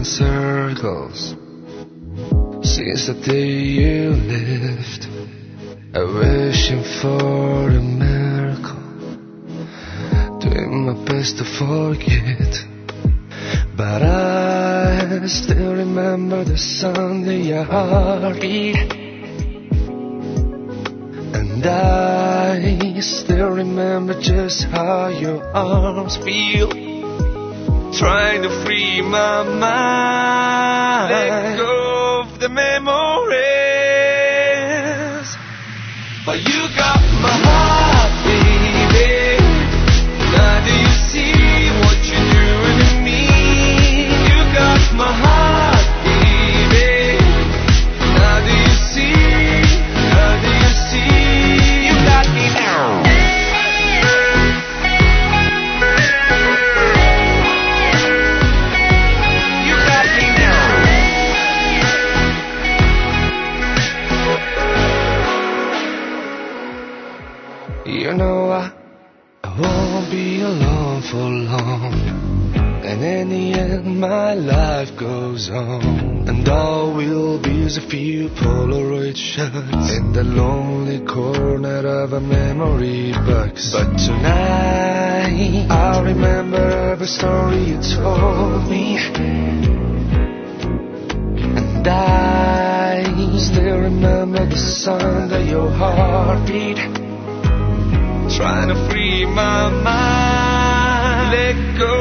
in circles since the day you left. I'm wishing for a miracle, doing my best to forget. But I still remember the sound of your heartbeat, and I still remember just how your arms feel, trying to free my mind, let go of the memories. But you got my heart, baby. Now do you see what you're doing to me? You got my heart, baby. Now do you see? Now do you see? You got me now. You got me now. You know I won't be alone for long, and in the end my life goes on, and all will be is a few Polaroid shots in the lonely corner of a memory box. But tonight I'll remember every story you told me, and I still remember the sound of your heartbeat, trying to free my mind, let go